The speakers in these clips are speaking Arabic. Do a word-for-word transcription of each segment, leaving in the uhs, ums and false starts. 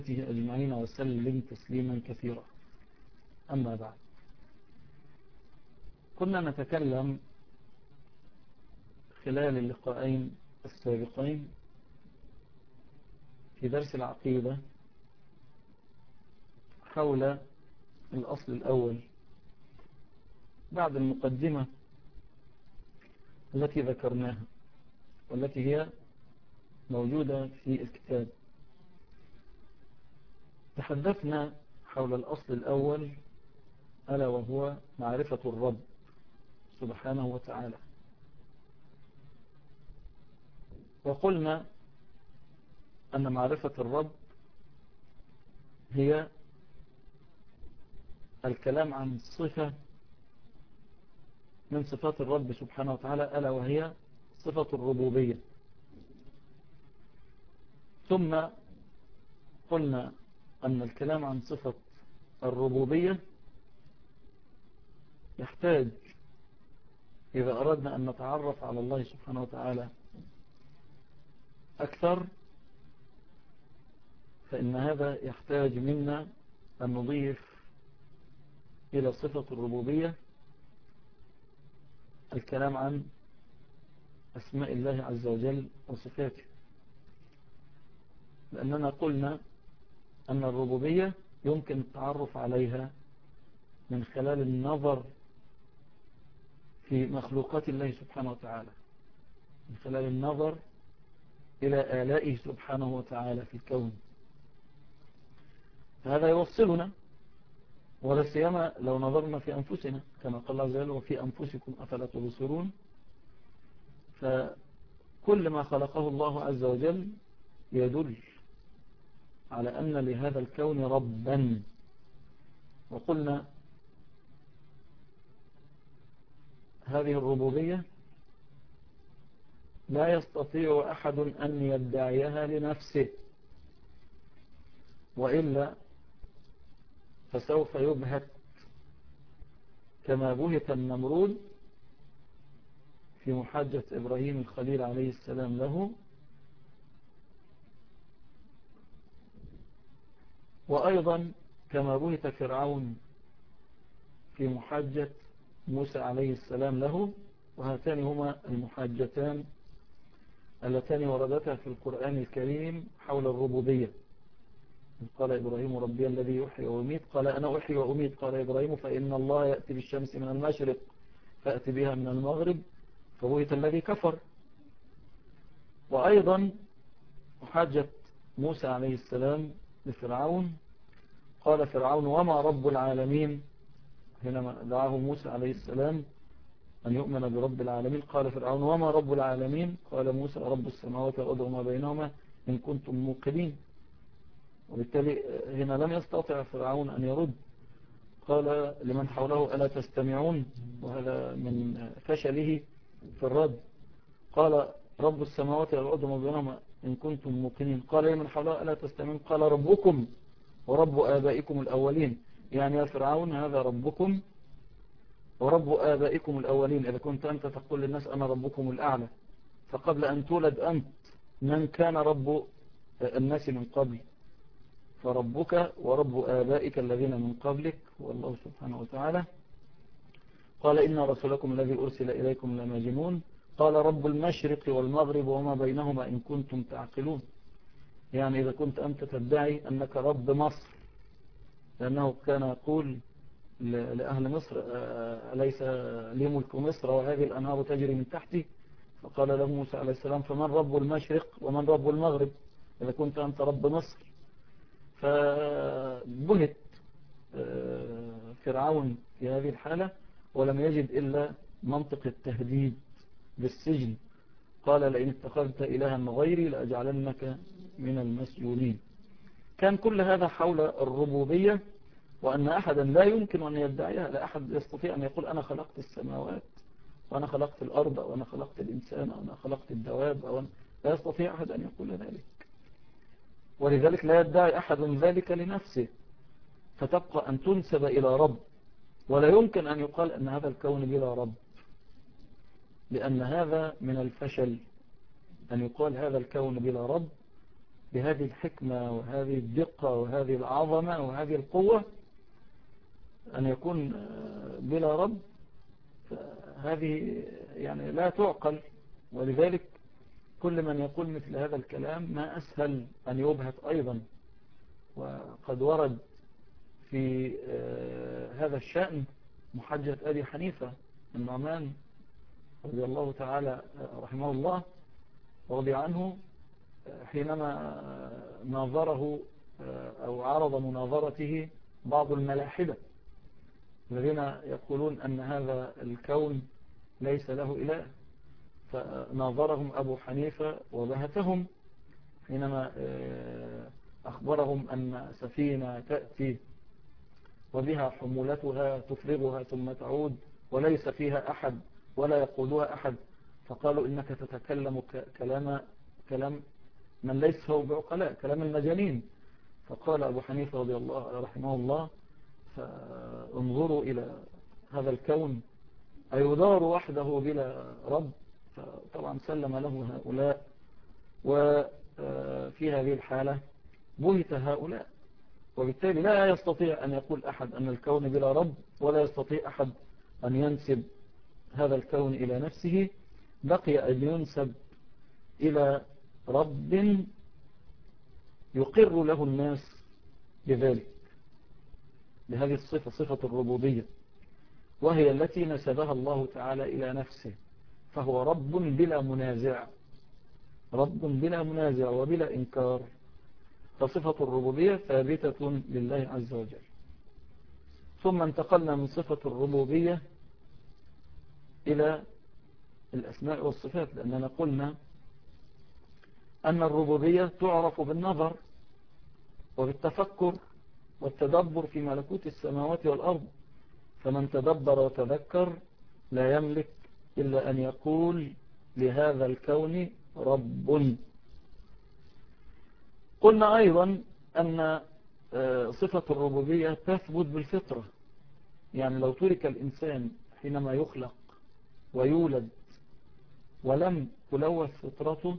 أجمعين وسلم تسليما كثيرا. أما بعد، كنا نتكلم خلال اللقاءين السابقين في درس العقيدة حول الأصل الأول بعد المقدمة التي ذكرناها والتي هي موجودة في الكتاب. تحدثنا حول الأصل الأول ألا وهو معرفة الرب سبحانه وتعالى، وقلنا أن معرفة الرب هي الكلام عن صفة من صفات الرب سبحانه وتعالى ألا وهي صفة الربوبية. ثم قلنا أن الكلام عن صفة الربوبية يحتاج إذا أردنا أن نتعرف على الله سبحانه وتعالى أكثر، فإن هذا يحتاج منا أن نضيف إلى صفة الربوبية الكلام عن أسماء الله عز وجل وصفاته، لأننا قلنا أن الربوبية يمكن التعرف عليها من خلال النظر في مخلوقات الله سبحانه وتعالى، من خلال النظر إلى آلائه سبحانه وتعالى في الكون. هذا يوصلنا، ولا سيما لو نظرنا في أنفسنا كما قال الله عز وجل وفي أنفسكم أفلا تبصرون. فكل ما خلقه الله عز وجل يدل على أن لهذا الكون ربا. وقلنا هذه الربوبية لا يستطيع أحد أن يدعيها لنفسه، وإلا فسوف يبهت كما بهت النمرود في محاجة إبراهيم الخليل عليه السلام له، وأيضا كما بهت فرعون في محاجة موسى عليه السلام له. وهاتان هما المحاجتان اللتان وردتا في القرآن الكريم حول الربوبية. قال إبراهيم ربي الذي يحيي ويميت قال أنا أحيي وأميت قال إبراهيم فإن الله يأتي بالشمس من المشرق فأتي بها من المغرب فبهت الذي كفر. وأيضا محاجة موسى عليه السلام لفرعون قال فرعون وما رب العالمين، حينما دعاه موسى عليه السلام أن يؤمن برب العالمين قال فرعون وما رب العالمين قال موسى رب السماوات والأرض وما بينهما إن كنتم موقنين. وبالتالي هنا لم يستطع فرعون أن يرد، قال لمن حوله ألا تستمعون، وهذا من فشله في الرد. قال رب السماوات والأرض وما بينهما إن كنتم موقنين قال لمن حوله ألا تستمعون قال ربكم ورب آبائكم الأولين. يعني يا فرعون هذا ربكم ورب آبائكم الأولين. إذا كنت أنت تقول للناس أنا ربكم الأعلى، فقبل أن تولد أنت من كان رب الناس من قبل؟ فربك ورب آبائك الذين من قبلك هو الله سبحانه وتعالى. قال إن رسولكم الذي أرسل إليكم لمجنون قال رب المشرق والمغرب وما بينهما إن كنتم تعقلون. يعني إذا كنت أنت تدعي أنك رب مصر، لأنه كان يقول لأهل مصر أليس لي ملك مصر وهذه الأنهار تجري من تحتي؟ فقال له موسى عليه السلام فمن رب المشرق ومن رب المغرب إذا كنت أنت رب مصر؟ فبهت فرعون في هذه الحالة ولم يجد إلا منطق التهديد بالسجن. قال لئن اتخذت إلها غيري لأجعلنك من المسجونين. كان كل هذا حول الربوبية، وأن أحدا لا يمكن أن يدعيها. لا أحد يستطيع أن يقول أنا خلقت السماوات وأنا خلقت الأرض وأنا خلقت الإنسان وأنا خلقت الدواب وأنا... لا يستطيع أحد أن يقول ذلك، ولذلك لا يدعي أحد ذلك لنفسه، فتبقى أن تنسب إلى رب. ولا يمكن أن يقال أن هذا الكون بلا رب، لأن هذا من الفشل أن يقال هذا الكون بلا رب، بهذه الحكمة وهذه الدقة وهذه العظمة وهذه القوة أن يكون بلا رب، هذه يعني لا تعقل. ولذلك كل من يقول مثل هذا الكلام ما أسهل أن يبهت أيضا. وقد ورد في هذا الشأن محجة أبي حنيفة النعمان رضي الله تعالى رحمه الله ورضي عنه، حينما ناظره أو عرض مناظرته بعض الملاحدة الذين يقولون أن هذا الكون ليس له إله، فناظرهم أبو حنيفة وبهتهم حينما أخبرهم أن سفينة تأتي وبها حمولتها تفرغها ثم تعود وليس فيها أحد ولا يقودها أحد، فقالوا إنك تتكلم كلام كلام من ليس هو بعقلاء، كلام المجانين. فقال أبو حنيفة رضي الله رحمه الله فانظروا إلى هذا الكون أيدار وحده بلا رب. فطبعا سلم له هؤلاء، وفي هذه الحالة بهت هؤلاء، وبالتالي لا يستطيع أن يقول أحد أن الكون بلا رب، ولا يستطيع أحد أن ينسب هذا الكون إلى نفسه. بقي أن ينسب إلى رب يقر له الناس بذلك، بهذه الصفة، صفة الربوبية، وهي التي نسبها الله تعالى إلى نفسه. فهو رب بلا منازع، رب بلا منازع وبلا إنكار. فصفة الربوبية ثابتة لله عز وجل. ثم انتقلنا من صفة الربوبية إلى الأسماء والصفات، لأننا قلنا أن الربوبية تعرف بالنظر وبالتفكر والتدبر في ملكوت السماوات والأرض. فمن تدبر وتذكر لا يملك إلا أن يقول لهذا الكون رب. قلنا أيضا أن صفة الربوبية تثبت بالفطرة، يعني لو ترك الإنسان حينما يخلق ويولد ولم تلوث فطرته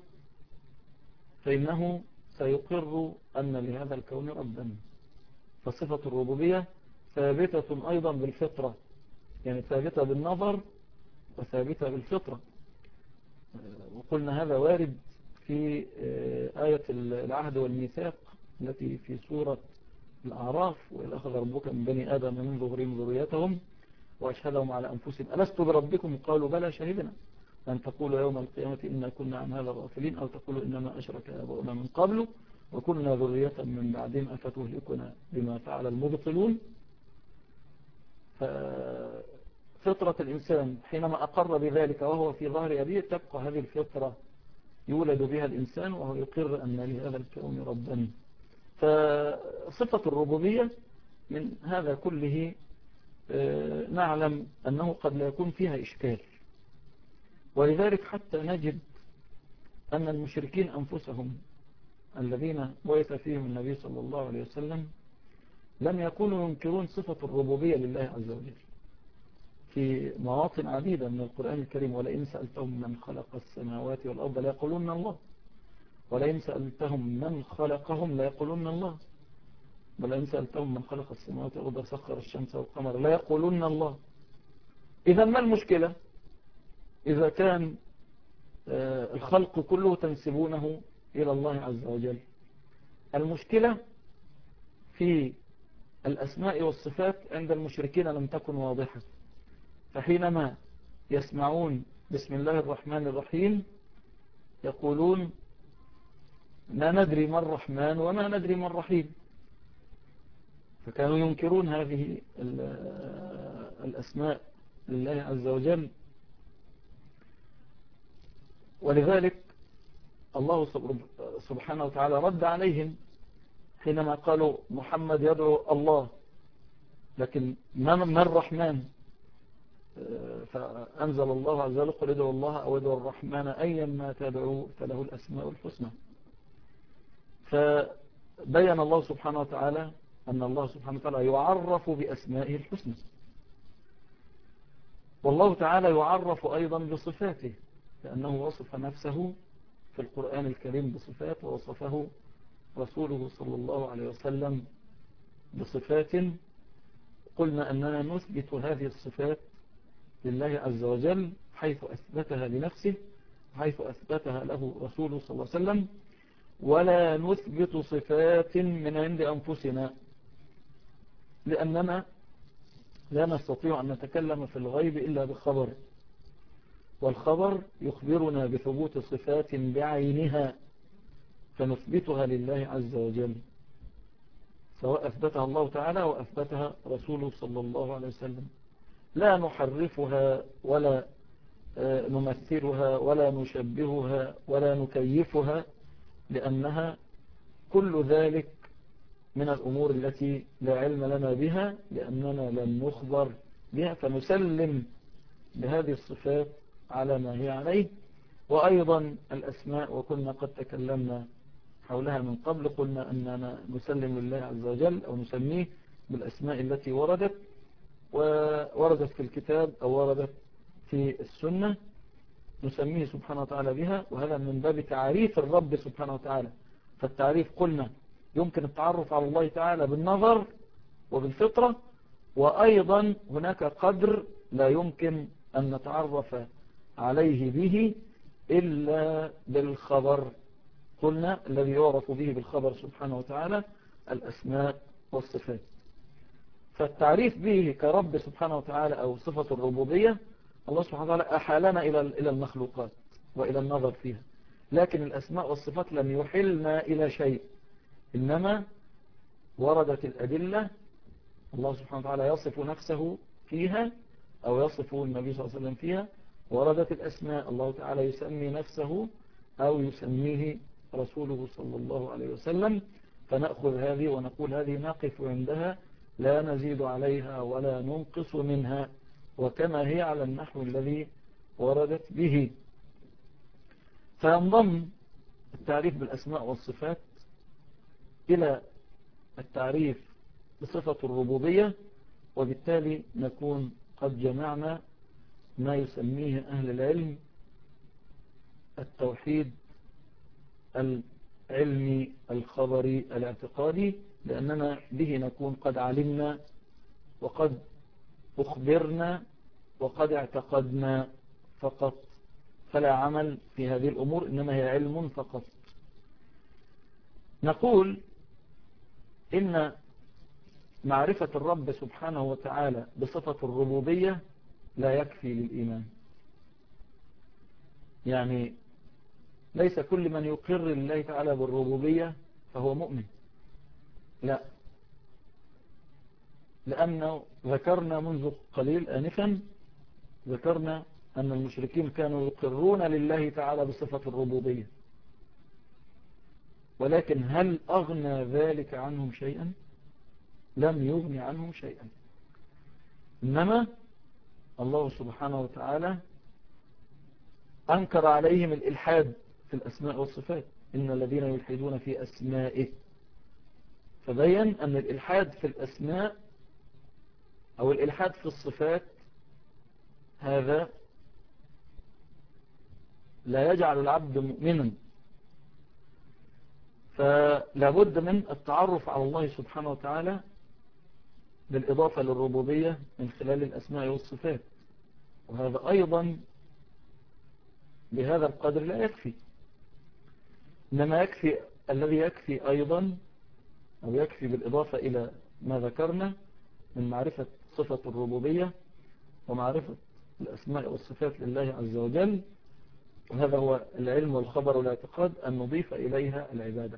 فإنه سيقر أن لهذا الكون ربا. فصفة الربوبية ثابتة أيضا بالفطرة، يعني ثابتة بالنظر وثابتة بالفطرة. وقلنا هذا وارد في آية العهد والميثاق التي في سورة الأعراف: وإذ أخذ ربك من بني آدم من ظهورهم ذريتهم وأشهدهم على أنفسهم ألست بربكم قالوا بلى شهدنا أن تقولوا يوم القيامة إنا كنا عن هذا غافلين أو تقولوا إنما أشرك آباؤنا من قبل وكنا ذرية من بعدهم أفتهلكنا بما فعل المبطلون. ففطرة الإنسان حينما أقر بذلك وهو في ظهر أبيه تبقى هذه الفطرة يولد بها الإنسان وهو يقر أن لهذا الكون ربا. فصفة الربوبية من هذا كله نعلم أنه قد لا يكون فيها إشكال، ولذلك حتى نجد أن المشركين أنفسهم الذين بعث فيهم النبي صلى الله عليه وسلم لم يكونوا ينكرون صفة الربوبية لله عز وجل في مواطن عديدة من القرآن الكريم: ولئن سألتهم من خلق السماوات والأرض ليقولون الله، ولئن سألتهم من خلقهم ليقولون الله، ولئن سألتهم من خلق السماوات والأرض سخر الشمس والقمر ليقولون الله. إذا ما المشكلة إذا كان الخلق كله تنسبونه إلى الله عز وجل؟ المشكلة في الأسماء والصفات عند المشركين لم تكن واضحة. فحينما يسمعون بسم الله الرحمن الرحيم يقولون لا ندري ما الرحمن وما ندري ما الرحيم. فكانوا ينكرون هذه الأسماء لله عز وجل. تص الله سبحانه وتعالى رد عليهم حينما قالوا محمد يدعو الله لكن ما الرحمن؟ فأنزل الله عز وجل: قل ادعوا الله أو ادعوا الرحمن أيا ما تدعوا فله الأسماء الحسنى. فبين الله سبحانه وتعالى أن الله سبحانه وتعالى يعرف بأسمائه الحسنى، والله تعالى يعرف أيضا بصفاته، لأنه وصف نفسه في القرآن الكريم بصفات ووصفه رسوله صلى الله عليه وسلم بصفات قلنا أننا نثبت هذه الصفات لله عز وجل حيث أثبتها لنفسه حيث أثبتها له رسوله صلى الله عليه وسلم، ولا نثبت صفات من عند أنفسنا، لأننا لا نستطيع أن نتكلم في الغيب إلا بخبر، والخبر يخبرنا بثبوت صفات بعينها فنثبتها لله عز وجل، سواء أثبتها الله تعالى وأثبتها رسوله صلى الله عليه وسلم، لا نحرفها ولا نمثلها ولا نشبهها ولا نكيفها، لأنها كل ذلك من الأمور التي لا علم لنا بها، لأننا لم نخبر بها، فنسلم بهذه الصفات على ما هي عليه. وأيضا الأسماء، وكنا قد تكلمنا حولها من قبل، قلنا أننا نسلم لله عز وجل أو نسميه بالأسماء التي وردت ووردت في الكتاب أو وردت في السنة، نسميه سبحانه وتعالى بها، وهذا من باب تعريف الرب سبحانه وتعالى. فالتعريف قلنا يمكن التعرف على الله تعالى بالنظر وبالفطرة، وأيضا هناك قدر لا يمكن أن نتعرف عليه به إلا بالخبر، قلنا الذي يعرف به بالخبر سبحانه وتعالى الأسماء والصفات. فالتعريف به كرب سبحانه وتعالى أو صفة الربوبية، الله سبحانه وتعالى أحالنا إلى المخلوقات وإلى النظر فيها، لكن الأسماء والصفات لم يحلنا إلى شيء، إنما وردت الأدلة، الله سبحانه وتعالى يصف نفسه فيها أو يصف النبي صلى الله عليه وسلم فيها، وردت الأسماء، الله تعالى يسمي نفسه أو يسميه رسوله صلى الله عليه وسلم، فنأخذ هذه ونقول هذه نقف عندها لا نزيد عليها ولا ننقص منها، وكما هي على النحو الذي وردت به. فينضم التعريف بالأسماء والصفات إلى التعريف بصفة الربوبية، وبالتالي نكون قد جمعنا ما يسميه أهل العلم التوحيد العلمي الخبري الاعتقادي، لأننا به نكون قد علمنا وقد أخبرنا وقد اعتقدنا فقط، فلا عمل في هذه الأمور، إنما هي علم فقط. نقول إن معرفة الرب سبحانه وتعالى بصفة الربوبية لا يكفي للإيمان، يعني ليس كل من يقر لله تعالى بالربوبية فهو مؤمن، لا، لأنه ذكرنا منذ قليل آنفا ذكرنا أن المشركين كانوا يقرون لله تعالى بصفة الربوبية، ولكن هل أغنى ذلك عنهم شيئا؟ لم يغني عنهم شيئا، إنما الله سبحانه وتعالى أنكر عليهم الإلحاد في الأسماء والصفات، إن الذين يلحدون في أسمائه، فبين أن الإلحاد في الأسماء أو الإلحاد في الصفات هذا لا يجعل العبد مؤمنا، فلا بد من التعرف على الله سبحانه وتعالى بالإضافة للربوبية من خلال الأسماء والصفات، وهذا أيضا بهذا القدر لا يكفي، إنما يكفي الذي يكفي أيضا أو يكفي بالإضافة إلى ما ذكرنا من معرفة صفة الربوبية ومعرفة الأسماء والصفات لله عز وجل، وهذا هو العلم والخبر والاعتقاد، أن نضيف إليها العبادة،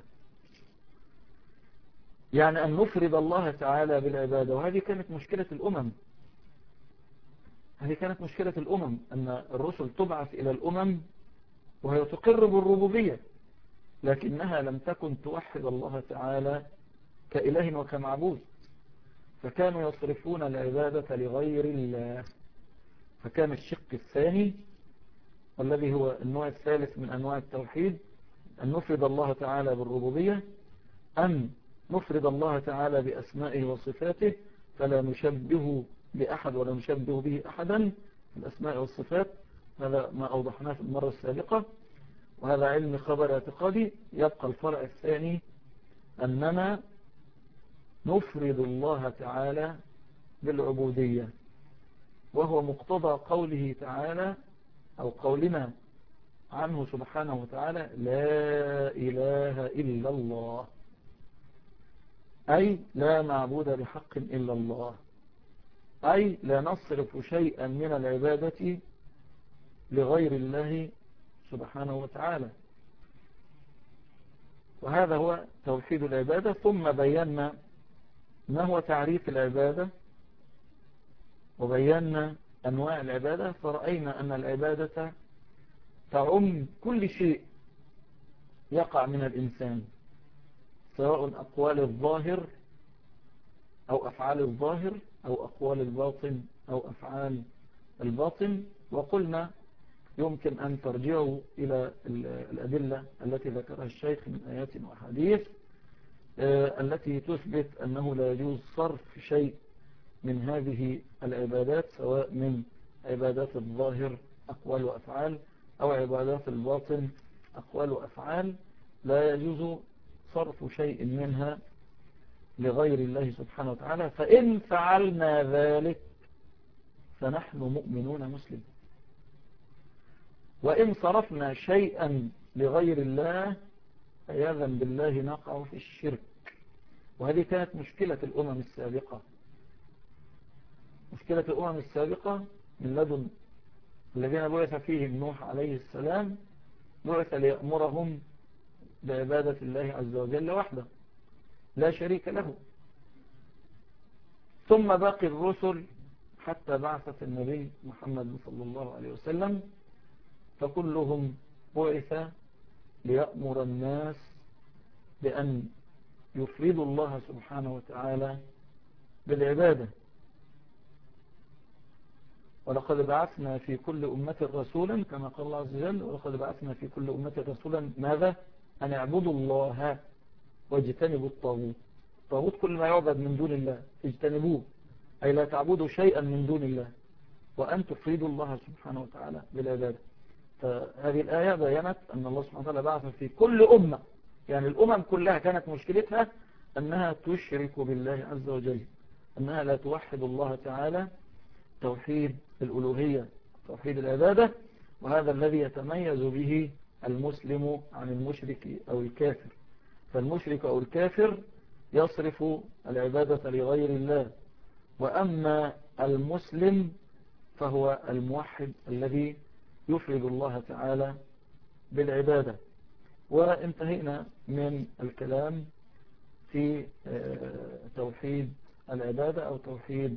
يعني أن نفرد الله تعالى بالعبادة. وهذه كانت مشكلة الأمم، هذه كانت مشكلة الأمم أن الرسل تبعث إلى الأمم وهي تقر بالربوبية، لكنها لم تكن توحد الله تعالى كإله وكمعبود، فكانوا يصرفون العبادة لغير الله. فكان الشق الثاني والذي هو النوع الثالث من أنواع التوحيد أن نفرد الله تعالى بالربوبية، أن نفرد الله تعالى بأسمائه وصفاته، فلا نشبه بأحد ولا نشبه به أحدا في الأسماء والصفات، هذا ما أوضحناه في المرة السابقة، وهذا علم خبر اعتقادي. يبقى الفرع الثاني أننا نفرد الله تعالى بالعبودية، وهو مقتضى قوله تعالى أو قولنا عنه سبحانه وتعالى لا إله إلا الله، أي لا معبود بحق إلا الله، أي لا نصرف شيئا من العبادة لغير الله سبحانه وتعالى. وهذا هو توحيد العبادة. ثم بينا ما هو تعريف العبادة وبينا أنواع العبادة، فرأينا أن العبادة تعم كل شيء يقع من الإنسان، سواء أقوال الظاهر أو أفعال الظاهر أو أقوال الباطن أو أفعال الباطن. وقلنا يمكن أن ترجعوا إلى الأدلة التي ذكرها الشيخ من آيات وأحاديث التي تثبت أنه لا يجوز صرف شيء من هذه العبادات، سواء من عبادات الظاهر أقوال وأفعال أو عبادات الباطن أقوال وأفعال، لا يجوز صرف شيء منها لغير الله سبحانه وتعالى. فإن فعلنا ذلك فنحن مؤمنون مسلمون، وإن صرفنا شيئا لغير الله عياذا بالله نقع في الشرك. وهذه كانت مشكلة الأمم السابقة. مشكلة الأمم السابقة من لدن الذين بعث فيهم نوح عليه السلام، بعث ليأمرهم بعبادة الله عز وجل وحده لا شريك له. ثم باقي الرسل حتى بعثة النبي محمد صلى الله عليه وسلم، فكلهم بعث ليأمر الناس بأن يفردوا الله سبحانه وتعالى بالعبادة. ولقد بعثنا في كل أمة رسولا كما قال الله عز وجل، ولقد بعثنا في كل أمة رسولا ماذا؟ أن اعبدوا الله واجتنبوا الطاغوت. الطاغوت كل ما يعبد من دون الله اجتنبوه، أي لا تعبدوا شيئا من دون الله، وأن تفردوا الله سبحانه وتعالى بالعبادة. فهذه الآية بيّنت أن الله سبحانه وتعالى بعث في كل أمة، يعني الأمم كلها كانت مشكلتها أنها تشرك بالله عز وجل، أنها لا توحد الله تعالى توحيد الألوهية توحيد العبادة. وهذا الذي يتميز به المسلم عن المشرك أو الكافر. فالمشرك أو الكافر يصرف العبادة لغير الله، وأما المسلم فهو الموحد الذي يفرد الله تعالى بالعبادة. وانتهينا من الكلام في توحيد العبادة أو توحيد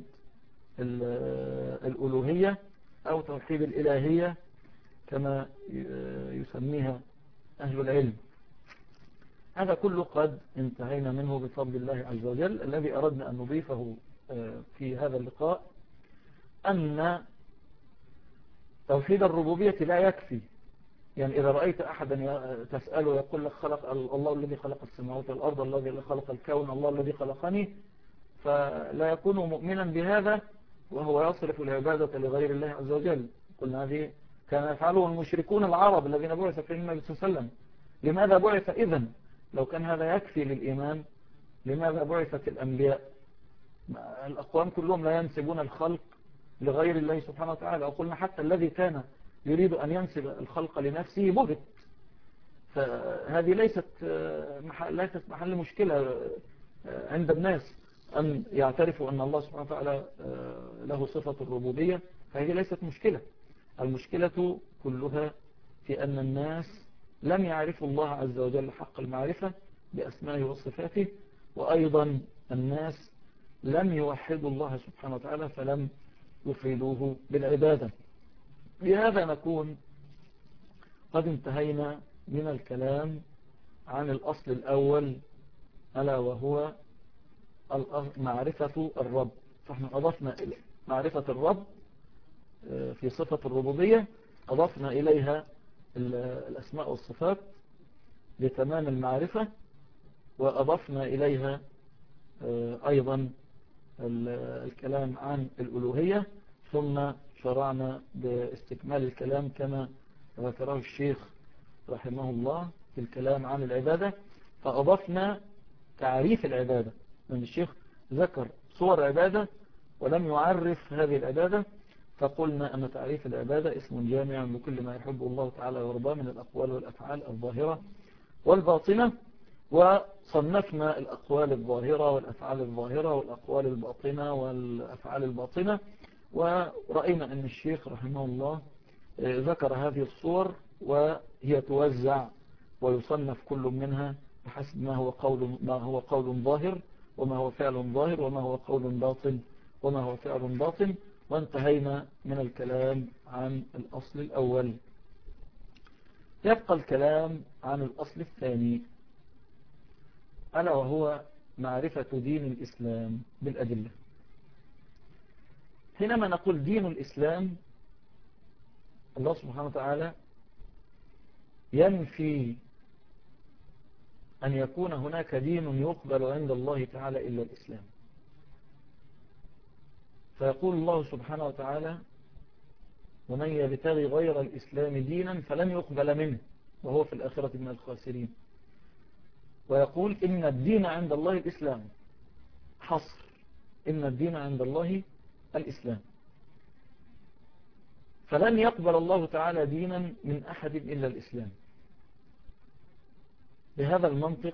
الألوهية أو توحيد الإلهية كما يسميها أهل العلم. هذا كله قد انتهينا منه بفضل الله عز وجل. الذي أردنا أن نضيفه في هذا اللقاء أن توحيد الربوبية لا يكفي. يعني إذا رأيت أحدا تسأله يقول لك خلق الله الذي خلق السماوات والأرض، الله الذي خلق الكون، الله الذي خلقني، فلا يكون مؤمنا بهذا وهو يصرف العبادة لغير الله عز وجل. قلنا هذه كان يفعله المشركون العرب الذين بعث فيهم النبي صلى الله عليه وسلم. لماذا بعث إذن؟ لو كان هذا يكفي للإيمان لماذا بعثت الأنبياء؟ الأقوام كلهم لا ينسبون الخلق لغير الله سبحانه وتعالى. وقلنا حتى الذي كان يريد أن ينسب الخلق لنفسه بغت. فهذه ليست محل, ليست محل مشكلة عند الناس أن يعترفوا أن الله سبحانه وتعالى له صفة الربوبية، فهذه ليست مشكلة. المشكلة كلها في أن الناس لم يعرفوا الله عز وجل حق المعرفة بأسمائه وصفاته، وأيضا الناس لم يوحدوا الله سبحانه وتعالى فلم يفردوه بالعبادة. بهذا نكون قد انتهينا من الكلام عن الأصل الأول، ألا وهو معرفة الرب. فاحنا أضفنا إلى معرفة الرب في صفة الربوبية، أضفنا إليها الأسماء والصفات لتمام المعرفة، وأضفنا إليها أيضا الكلام عن الألوهية، ثم شرعنا باستكمال الكلام كما ذكره الشيخ رحمه الله في الكلام عن العبادة. فأضفنا تعريف العبادة، لأن الشيخ ذكر صور عبادة ولم يعرف هذه العبادة، فقلنا أن تعريف العبادة اسم جامع لكل ما يحب الله تعالى ويرضاه من الأقوال والأفعال الظاهرة والباطنة. وصنفنا الأقوال الظاهرة والأفعال الظاهرة والأقوال الباطنة والأفعال الباطنة، ورأينا أن الشيخ رحمه الله ذكر هذه الصور وهي توزع ويصنف كل منها بحسب ما هو قول ما هو قول ظاهر وما هو فعل ظاهر وما هو قول باطن وما هو فعل باطن. وانتهينا من الكلام عن الأصل الأول. يبقى الكلام عن الأصل الثاني، ألا وهو معرفة دين الإسلام بالأدلة. حينما نقول دين الإسلام، الله سبحانه وتعالى ينفي أن يكون هناك دين يقبل عند الله تعالى إلا الإسلام. فيقول الله سبحانه وتعالى: ومن يبتغي غير الإسلام دينا فلن يقبل منه وهو في الآخرة من الخاسرين. ويقول: إن الدين عند الله الإسلام، حصر، إن الدين عند الله الإسلام. فلن يقبل الله تعالى دينا من أحد إلا الإسلام. بهذا المنطق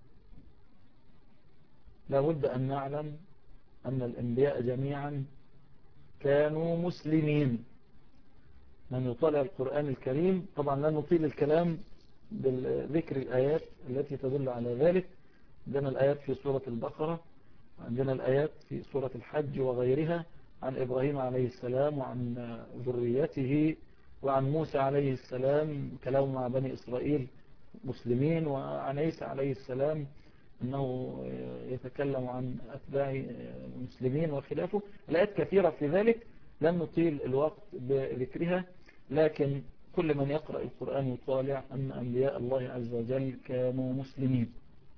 لابد أن نعلم أن الأنبياء جميعا كانوا مسلمين. من يطالع القرآن الكريم، طبعا لا نطيل الكلام بالذكر الآيات التي تدل على ذلك، عندنا الآيات في سورة البقرة، عندنا الآيات في سورة الحج وغيرها، عن إبراهيم عليه السلام وعن ذريته، وعن موسى عليه السلام كلام مع بني إسرائيل مسلمين، وعن عيسى عليه السلام أنه يتكلم عن أتباع المسلمين وخلافه. الآيات كثيرة في ذلك، لن نطيل الوقت بذكرها، لكن كل من يقرأ القرآن يطالع أن أنبياء الله عز وجل كانوا مسلمين.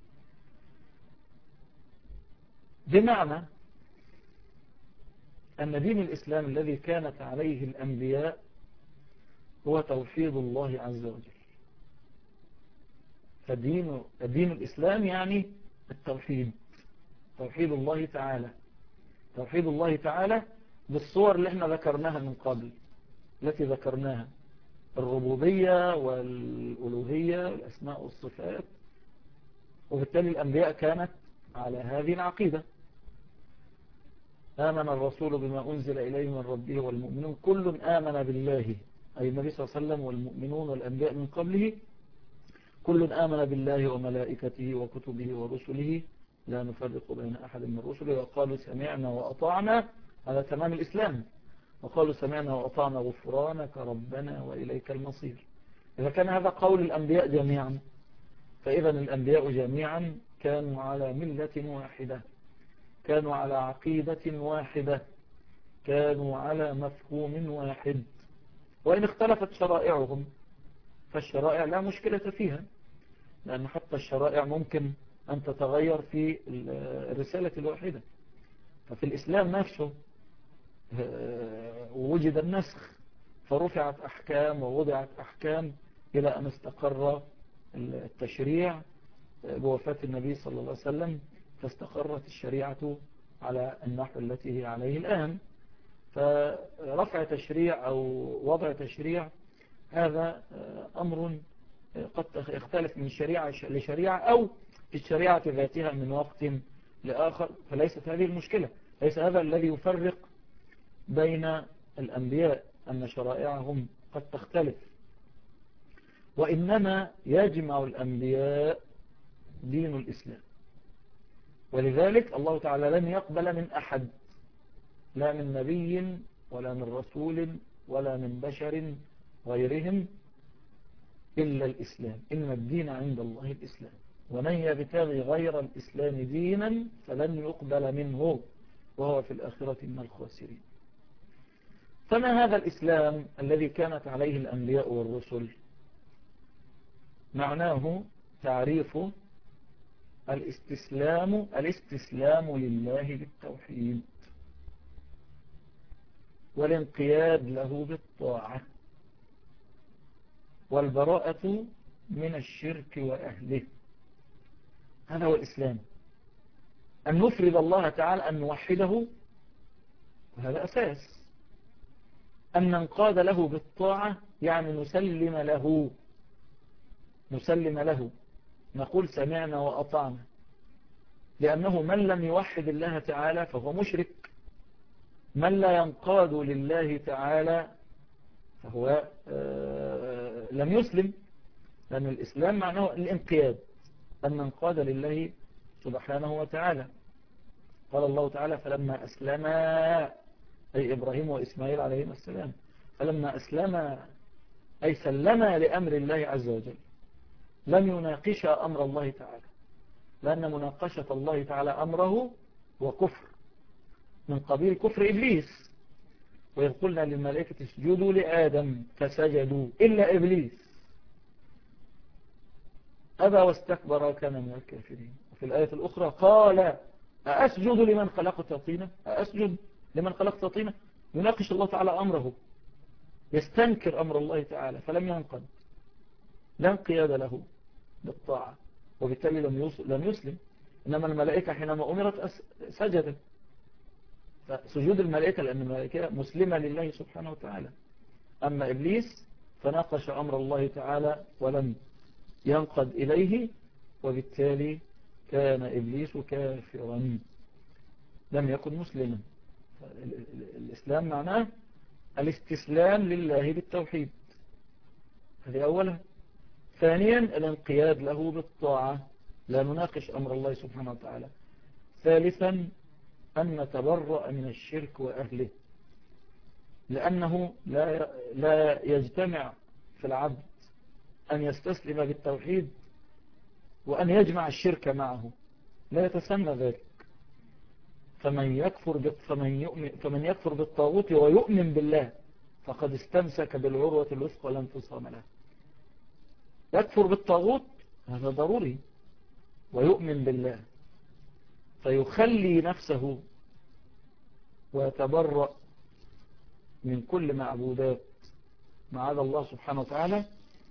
بمعنى أن دين الإسلام الذي كانت عليه الأنبياء هو توحيد الله عز وجل. فدين الدين الإسلام يعني التوحيد، توحيد الله تعالى، توحيد الله تعالى بالصور اللي احنا ذكرناها من قبل، التي ذكرناها: الربوبية والألوهية والأسماء والصفات. وبالتالي الأنبياء كانت على هذه العقيدة. آمن الرسول بما أنزل إليه من ربه والمؤمنون كل آمن بالله، أي النبي صلى الله عليه وسلم والمؤمنون والأنبياء من قبله، كل آمن بالله وملائكته وكتبه ورسله لا نفرق بين أحد من رسله وقالوا سمعنا وأطعنا. هذا تمام الإسلام. وقالوا سمعنا وأطعنا غفرانك ربنا وإليك المصير. إذا كان هذا قول الأنبياء جميعا، فإذا الأنبياء جميعا كانوا على ملة واحدة، كانوا على عقيدة واحدة، كانوا على مفهوم واحد. وإن اختلفت شرائعهم فالشرائع لا مشكلة فيها، لأن حتى الشرائع ممكن أن تتغير في الرسالة الواحدة. ففي الإسلام نفسه وجد النسخ، فرفعت أحكام ووضعت أحكام إلى أن استقر التشريع بوفاة النبي صلى الله عليه وسلم، فاستقرت الشريعة على النحو التي هي عليه الآن. فرفع تشريع أو وضع تشريع هذا أمر قد يختلف من شريعة لشريعة أو في الشريعة ذاتها من وقت لآخر، فليست هذه المشكلة. ليس هذا الذي يفرق بين الأنبياء أن شرائعهم قد تختلف، وإنما يجمع الأنبياء دين الإسلام. ولذلك الله تعالى لن يقبل من أحد، لا من نبي ولا من رسول ولا من بشر غيرهم، إلا الإسلام. إن الدين عند الله الإسلام، ومن يبتغي غير الإسلام دينا فلن يقبل منه وهو في الآخرة من الخاسرين. فما هذا الإسلام الذي كانت عليه الأنبياء والرسل؟ معناه تعريف الاستسلام الاستسلام لله بالتوحيد، والانقياد له بالطاعة، والبراءة من الشرك وأهله. هذا هو الإسلام. أن نفرد الله تعالى، أن نوحده، هذا أساس. أن ننقاد له بالطاعة يعني نسلم له، نسلم له، نقول سمعنا وأطعنا، لأنه من لم يوحد الله تعالى فهو مشرك، من لا ينقاد لله تعالى فهو لم يسلم، لأن الإسلام معناه الانقياد، أن ننقاد لله سبحانه وتعالى. قال الله تعالى فلما أسلما، أي إبراهيم وإسماعيل عليهما السلام، فلما أسلما أي سلما لأمر الله عز وجل، لم يناقش أمر الله تعالى، لأن مناقشة الله تعالى أمره وكفر من قبيل كفر إبليس. وإذ قلنا للملائكة اسجدوا لآدم فسجدوا إلا إبليس أبى واستكبر وكان من الكافرين. وفي الآية الأخرى قال أأسجد لمن خلقت طينا، أأسجد لمن خلقت طينا، يناقش الله تعالى أمره، يستنكر أمر الله تعالى، فلم ينقد، لا انقياد له بالطاعة، وبالتالي لم يسلم. إنما الملائكة حينما أمرت سجدت، فسجود الملائكة لأن الملائكة مسلمة لله سبحانه وتعالى. أما إبليس فناقش أمر الله تعالى ولم ينقد إليه، وبالتالي كان إبليس كافرا لم يكن مسلما. الإسلام معناه الاستسلام لله بالتوحيد، هذه أولا. ثانيا الانقياد له بالطاعة، لا نناقش أمر الله سبحانه وتعالى. ثالثا أن نتبرأ من الشرك وأهله، لأنه لا لا يجتمع في العبد أن يستسلم بالتوحيد وأن يجمع الشرك معه، لا يتسمى ذلك. فمن يكفر فمن يؤمن فمن يكفر بالطاغوت ويؤمن بالله فقد استمسك بالعروة الوثقى لا انفصام لها. يكفر بالطاغوت هذا ضروري، ويؤمن بالله، فيخلي نفسه ويتبرأ من كل معبودات معاذ الله سبحانه وتعالى،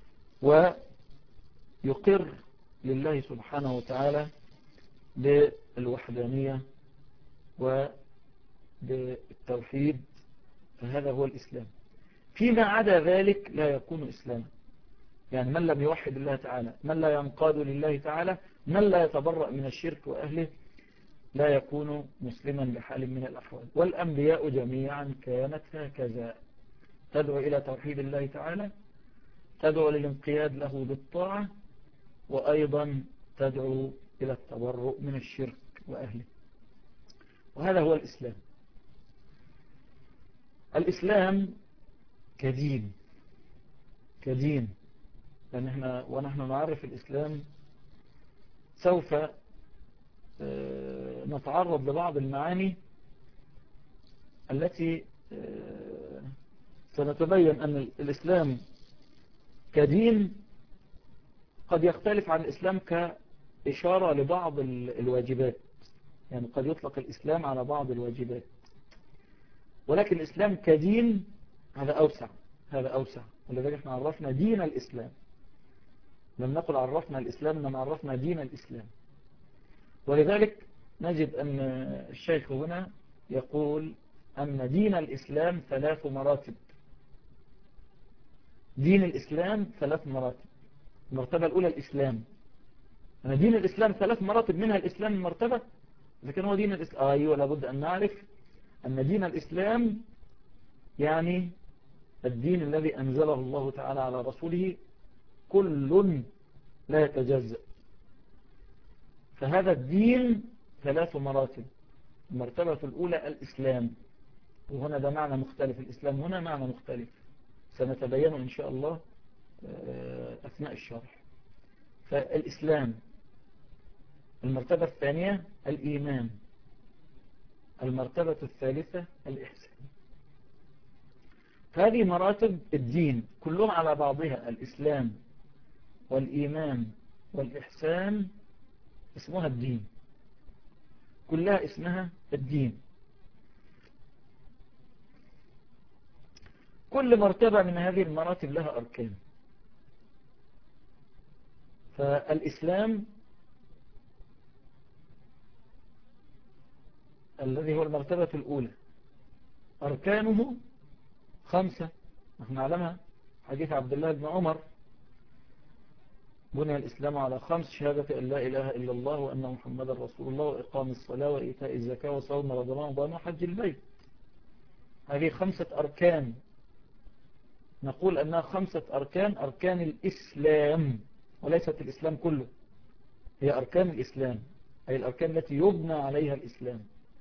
ويقر لله سبحانه وتعالى بالوحدانية وبالتوحيد، فهذا هو الإسلام. فيما عدا ذلك لا يكون إسلاما. يعني من لم يوحد الله تعالى، من لا ينقاد لله تعالى، من لا يتبرأ من الشرك وأهله، لا يكون مسلما بحال من الأحوال. والأنبياء جميعا كانت هكذا، تدعو إلى توحيد الله تعالى، تدعو للانقياد له بالطاعة، وأيضا تدعو إلى التبرؤ من الشرك وأهله. وهذا هو الإسلام. الإسلام كدين، كدين لأن احنا ونحن نعرف الإسلام سوف نتعرض لبعض المعاني التي سنتبين أن الإسلام كدين قد يختلف عن الإسلام كإشارة لبعض الواجبات، يعني قد يطلق الإسلام على بعض الواجبات، ولكن الإسلام كدين هذا أوسع، هذا أوسع. ولذلك احنا عرفنا دين الإسلام، لم نقل عرفنا الإسلام، إنما عرفنا دين الإسلام. ولذلك نجد أن الشيخ هنا يقول أن دين الإسلام ثلاث مراتب. دين الإسلام ثلاث مراتب. المرتبة الأولى الإسلام. أن دين الإسلام ثلاث مراتب، منها الإسلام المرتبة. لكن هو دين الإسلام، أيوة لابد أن نعرف أن دين الإسلام يعني الدين الذي أنزله الله تعالى على رسوله كل لا يتجزأ. فهذا الدين ثلاث مراتب. المرتبة الأولى الإسلام، وهنا ده معنى مختلف، الإسلام هنا معنى مختلف سنتبينه إن شاء الله أثناء الشرح. فالإسلام. المرتبة الثانية الإيمان. المرتبة الثالثة الإحسان. هذه مراتب الدين كلهم على بعضها، الإسلام والإيمان والإحسان اسمها الدين، كلها اسمها الدين. كل مرتبة من هذه المراتب لها أركان. فالإسلام الذي هو المرتبة الأولى أركانه خمسة، نحن نعلمها حديث عبد الله بن عمر: بني الإسلام على خمس: شهادة أن لا إله إلا الله وأن محمد رسول الله وإقام الصلاة وإيتاء الزكاة وصوم رمضان وحج البيت. هذه خمسة أركان، نقول أنها خمسة أركان، أركان الإسلام، وليست الإسلام كله، هي أركان الإسلام، أي الأركان التي يبنى عليها الإسلام.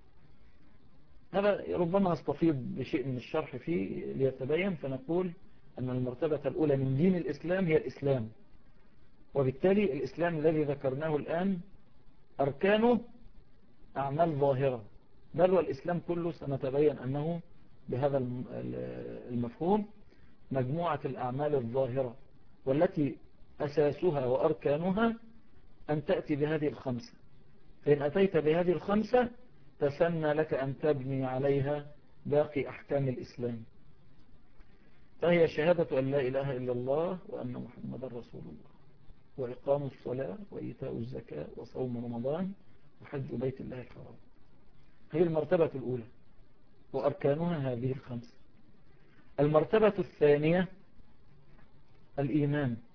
هذا ربما نستفيض بشيء من الشرح فيه ليتبين، فنقول أن المرتبة الأولى من دين الإسلام هي الإسلام، وبالتالي الإسلام الذي ذكرناه الآن أركانه أعمال ظاهرة، بل والإسلام كله سنتبين أنه بهذا المفهوم مجموعة الأعمال الظاهرة، والتي أساسها وأركانها أن تأتي بهذه الخمسة، فإن أتيت بهذه الخمسة تسنى لك أن تبني عليها باقي أحكام الإسلام. فهي شهادة أن لا إله إلا الله وأن محمد رسول الله، وإقام الصلاة وإيتاء الزكاة وصوم رمضان وحج بيت الله الحرام. هي المرتبة الأولى وأركانها هذه الخمسة. المرتبة الثانية الإيمان،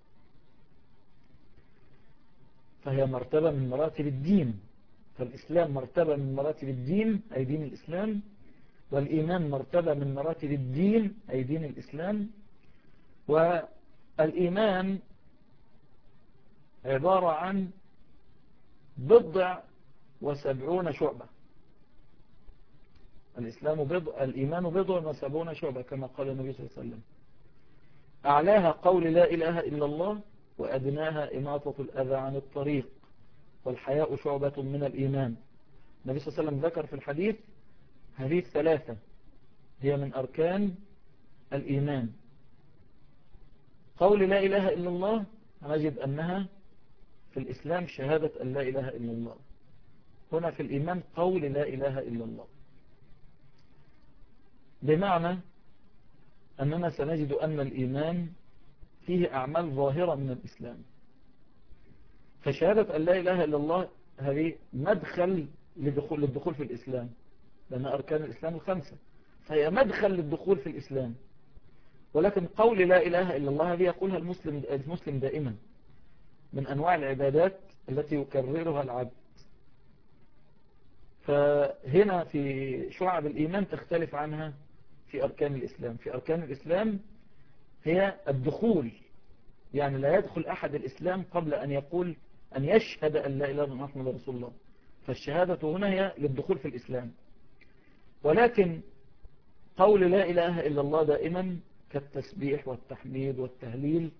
فهي مرتبة من مراتب الدين، فالإسلام مرتبة من مراتب الدين أي دين الإسلام، والإيمان مرتبة من مراتب الدين أي دين الإسلام. والإيمان عبارة عن بضع وسبعون شعبة. الإسلام بضع، الإيمان بضع وسبعون شعبة كما قال النبي صلى الله عليه وسلم: أعلاها قول لا إله إلا الله، وأدناها إماطة الأذى عن الطريق، والحياء شعبة من الإيمان. النبي صلى الله عليه وسلم ذكر في الحديث هذه الثلاثة هي من أركان الإيمان. قول لا إله إلا الله نجد أنها في الإسلام شهادة أن لا إله إلا الله، هنا في الإيمان قول لا إله إلا الله، بمعنى أننا سنجد أن الإيمان فيه أعمال ظاهرة من الإسلام. فشهادة أن لا إله إلا الله هذه مدخل للدخول, للدخول في الإسلام، لأن أركان الإسلام الخمسة، فهي مدخل للدخول في الإسلام. ولكن قول لا إله إلا الله هذه يقولها المسلم, المسلم دائما، من أنواع العبادات التي يكررها العبد. فهنا في شعب الإيمان تختلف عنها في أركان الإسلام. في أركان الإسلام هي الدخول، يعني لا يدخل أحد الإسلام قبل أن يقول أن يشهد أن لا إله إلا الله محمد رسول الله، فالشهادة هنا هي للدخول في الإسلام. ولكن قول لا إله إلا الله دائما كالتسبيح والتحميد والتهليل،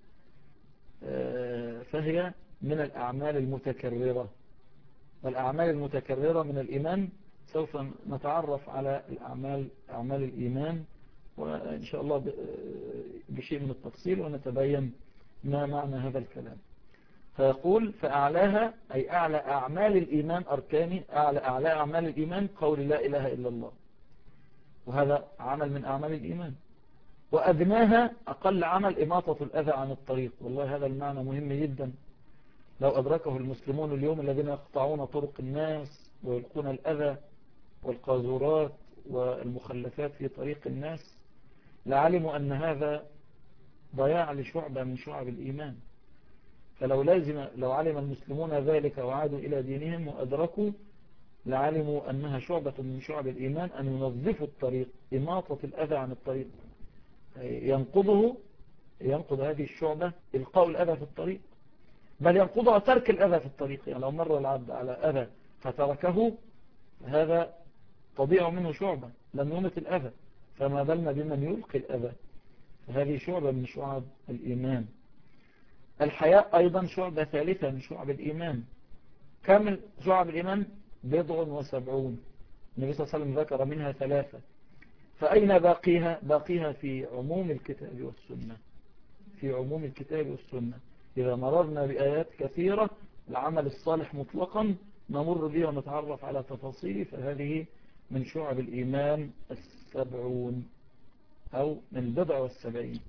فهي من الأعمال المتكررة، والأعمال المتكررة من الإيمان. سوف نتعرف على الأعمال أعمال الإيمان وإن شاء الله بشيء من التفصيل ونتبين ما معنى هذا الكلام. فيقول فأعلاها أي أعلى أعمال الإيمان أركاني، أعلى, أعلى أعمال الإيمان قول لا إله إلا الله، وهذا عمل من أعمال الإيمان. وأدناها أقل عمل إماطة الأذى عن الطريق. والله هذا المعنى مهم جدا، لو أدركه المسلمون اليوم الذين يقطعون طرق الناس ويلقون الأذى والقاذورات والمخلفات في طريق الناس لعلموا أن هذا ضياع لشعبة من شعب الإيمان. فلو لازم لو علم المسلمون ذلك وعادوا إلى دينهم وأدركوا لعلموا أنها شعبة من شعب الإيمان أن ينظفوا الطريق، إماطة الأذى عن الطريق، ينقضه ينقض هذه الشعبة إلقاء الأذى في الطريق، بل ينقضها ترك الأذى في الطريق. يعني لو مر العبد على أذى فتركه هذا تضيع منه شعبة، لم يمت الأذى، فما بالنا بمن يلقي الأذى. فهذه شعبة من شعب الإيمان. الحياء أيضا شعبة ثالثة من شعب الإيمان. كامل شعب الإيمان بضع وسبعون، النبي صلى الله عليه وسلم ذكر منها ثلاثة. فأين باقيها؟ باقيها في عموم الكتاب والسنة، في عموم الكتاب والسنة. إذا مررنا بآيات كثيرة العمل الصالح مطلقا نمر به ونتعرف على تفاصيله، فهذه من شعب الإيمان السبعون أو من البضع والسبعين.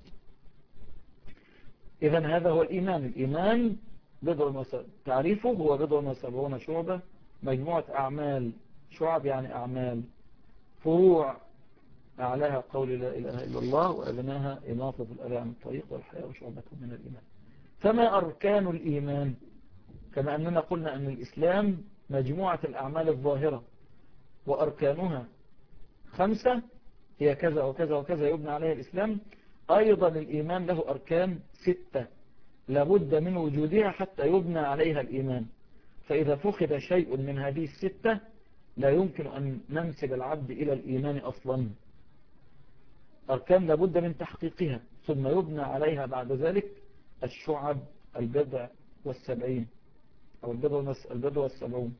إذن هذا هو الإيمان. الإيمان بضع وسبعون، تعريفه هو بضع وسبعون شعبة، مجموعة أعمال شعب يعني أعمال. فروع أعلاها قول لا إله إلا الله، وأدناها إماطة الأذى عن الطريق والحياة شعبة من الإيمان. فما أركان الإيمان؟ كما أننا قلنا أن الإسلام مجموعة الأعمال الظاهرة، وأركانها خمسة هي كذا وكذا وكذا يبنى عليها الإسلام. أيضا الإيمان له أركان ستة لابد من وجودها حتى يبنى عليها الإيمان، فإذا فقد شيء من هذه الستة لا يمكن أن ننسب العبد إلى الإيمان أصلا. أركان لابد من تحقيقها، ثم يبنى عليها بعد ذلك الشعب البضع والسبعين أو البضع والسبعون.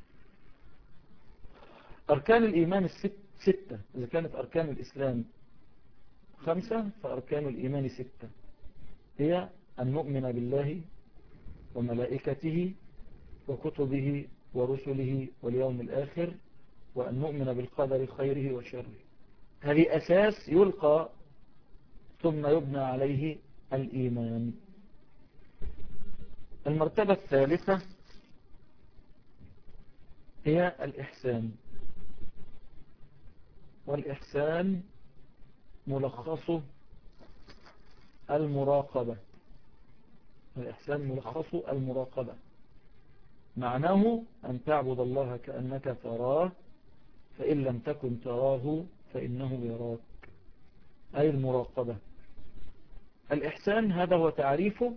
أركان الإيمان الست ستة، إذا كانت أركان الإسلام خمسة فأركان الإيمان ستة، هي أن نؤمن بالله وملائكته وكتبه ورسله واليوم الآخر، وأن نؤمن بالقدر خيره وشره. هذه أساس يلقى ثم يبنى عليه الإيمان. المرتبة الثالثة هي الإحسان، والإحسان ملخصه المراقبة. الإحسان ملخصه المراقبة، معناه أن تعبد الله كأنك تراه، فإن لم تكن تراه فإنه يراك، أي المراقبة. الإحسان هذا هو تعريفه،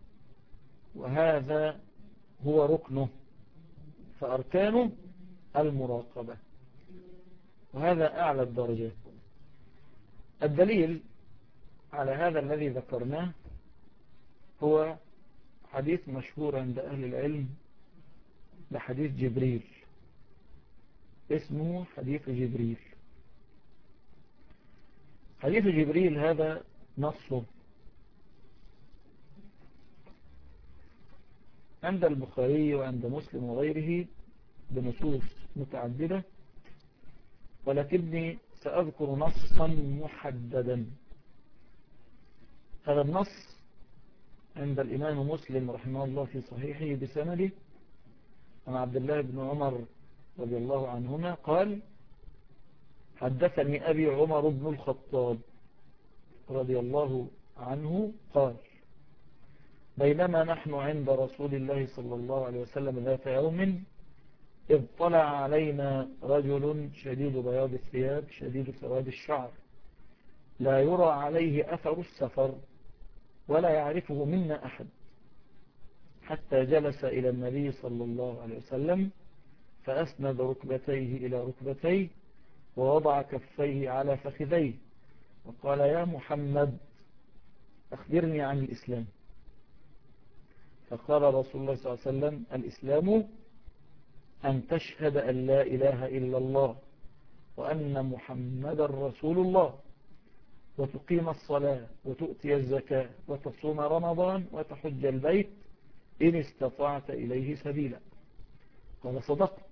وهذا هو ركنه، فأركانه المراقبة، وهذا أعلى الدرجات. الدليل على هذا الذي ذكرناه هو حديث مشهور عند أهل العلم لحديث جبريل، اسمه حديث جبريل. حديث جبريل هذا نصه عند البخاري وعند مسلم وغيره بنصوص متعددة، ولكني سأذكر نصا محددا. هذا النص عند الإمام مسلم رحمه الله في صحيحه بسنده عن عبد الله بن عمر رضي الله عنهما قال: حدثني أبي عمر بن الخطاب رضي الله عنه قال: بينما نحن عند رسول الله صلى الله عليه وسلم ذات يوم، إذ طلع علينا رجل شديد بياض الثياب شديد سواد الشعر، لا يرى عليه أثر السفر ولا يعرفه منا أحد، حتى جلس إلى النبي صلى الله عليه وسلم فأسند ركبتيه إلى ركبتيه ووضع كفيه على فخذيه وقال: يا محمد أخبرني عن الإسلام. فقال رسول الله صلى الله عليه وسلم: الإسلام أن تشهد أن لا إله إلا الله وأن محمد رسول الله، وتقيم الصلاة وتؤتي الزكاة وتصوم رمضان وتحج البيت إن استطعت إليه سبيلا. قال: صدقت.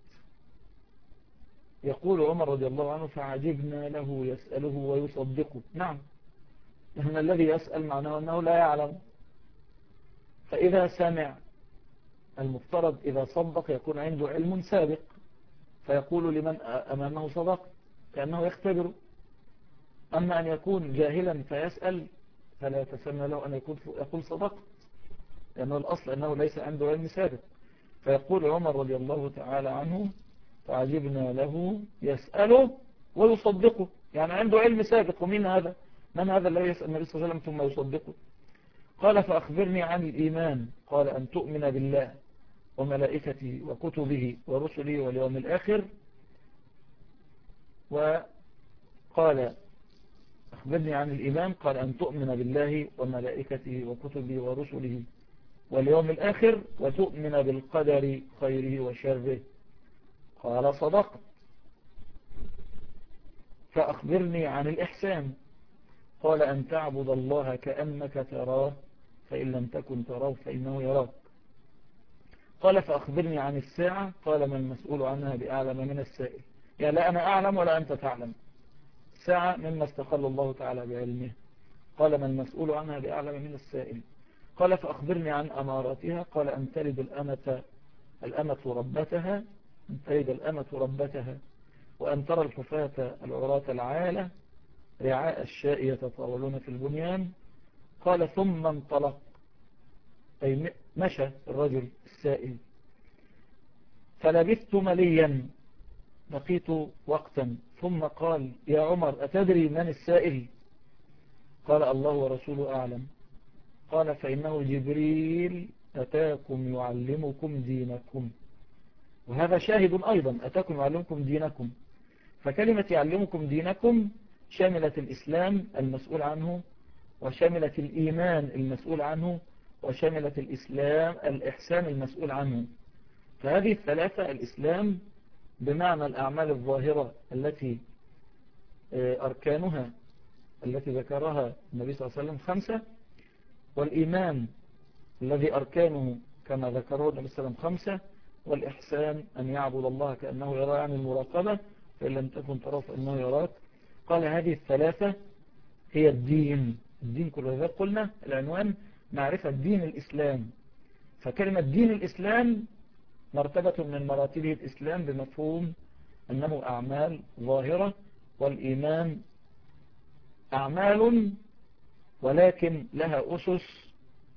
يقول عمر رضي الله عنه: فعجبنا له يسأله ويصدقه. نعم، لأن الذي يسأل معناه أنه لا يعلم، فإذا سمع المفترض إذا صدق يكون عنده علم سابق، فيقول لمن أمامه صدقت، كأنه يختبره. أما أن يكون جاهلا فيسأل فلا يتسنى له أن يقول صدقت، لأنه الأصل أنه ليس عنده علم سابق. فيقول عمر رضي الله تعالى عنه: فعجبنا له يسأله ويصدقه، يعني عنده علم سابق. ومن هذا؟ من هذا الذي يسأل النبي صلى الله عليه وسلم ثم يصدقه؟ قال: فأخبرني عن الإيمان. قال: أن تؤمن بالله وملائكته وكتبه ورسله واليوم الآخر. وقال: أخبرني عن الإيمان. قال: أن تؤمن بالله وملائكته وكتبه ورسله واليوم الآخر وتؤمن بالقدر خيره وشره. قال: صدقت. فأخبرني عن الإحسان. قال: أن تعبد الله كأنك تراه فإن لم تكن تراه فإنه يراك. قال: فأخبرني عن الساعة. قال: ما المسؤول عنها بأعلم من السائل. يعني لا أنا أعلم ولا أنت تعلم، الساعة مما استقل الله تعالى بعلمه. قال: ما المسؤول عنها بأعلم من السائل. قال: فأخبرني عن أماراتها. قال: أن تلد الأمة الأمة ربتها أن تلد الأمة ربتها وأن ترى الحفاة العراة العالة رعاء الشاء يتطاولون في البنيان. قال ثم انطلق، أي مشى الرجل السائل. فلبثت مليا، بقيت وقتا، ثم قال يا عمر أتدري من السائل؟ قال الله ورسوله أعلم. قال فإنه جبريل أتاكم يعلمكم دينكم. وهذا شاهد أيضا، أتاكم يعلمكم دينكم. فكلمة يعلمكم دينكم شاملة الإسلام المسؤول عنه، وشاملة الإيمان المسؤول عنه، وشاملة الإسلام الإحسان المسؤول عنه. فهذه الثلاثة، الإسلام بمعنى الأعمال الظاهرة التي أركانها التي ذكرها النبي صلى الله عليه وسلم خمسة، والإيمان الذي أركانه كما ذكره النبي صلى الله عليه وسلم خمسة، والإحسان أن يعبد الله كأنه يرى، يعني المراقبة، فإن لم تكن ترى فإنه يراك. قال هذه الثلاثة هي الدين. الدين كله، إذا قلنا العنوان معرفة دين الإسلام، فكلمة دين الإسلام مرتبة من مراتبه الإسلام بمفهوم أنه أعمال ظاهرة، والإيمان أعمال ولكن لها أسس،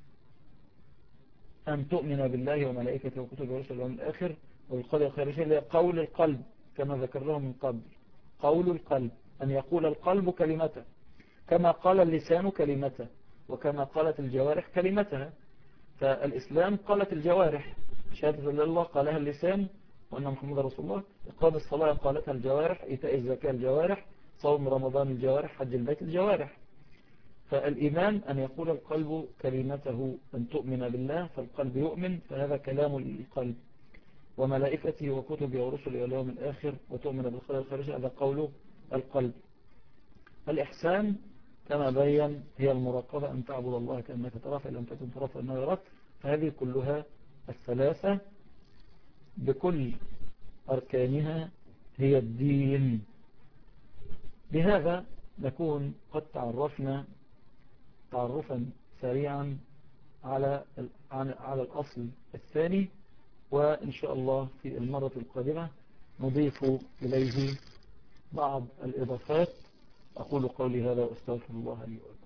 أن تؤمن بالله وملائكته وكتبه ورسله واليوم الآخر والقدر خير شيء، اللي هي قول القلب كما ذكرناه من قبل. قول القلب، أن يقول القلب كلمته كما قال اللسان كلمته، وكما قالت الجوارح كلمتها. فالإسلام قالت الجوارح، شهادة الله قالها اللسان وأن محمد رسول الله، إقام الصلاة قالتها الجوارح، إيتاء الزكاة الجوارح، صوم رمضان الجوارح، حج البيت الجوارح. فالإيمان أن يقول القلب كلمته، أن تؤمن بالله فالقلب يؤمن، فهذا كلام القلب، وملائكته وكتبه ورسله واليوم الآخر، وتؤمن بالخير الخارجي، هذا قول القلب. الإحسان كما بين هي المراقبة، أن تعبد الله كأنك تراه فإن لم تكن تراه فإنه يراك. فهذه كلها الثلاثة بكل أركانها هي الدين. بهذا نكون قد تعرفنا تعرفا سريعا على على الأصل الثاني، وإن شاء الله في المرة القادمة نضيف إليه بعض الإضافات. أقول قولي هذا وأستغفر الله لي ولكم.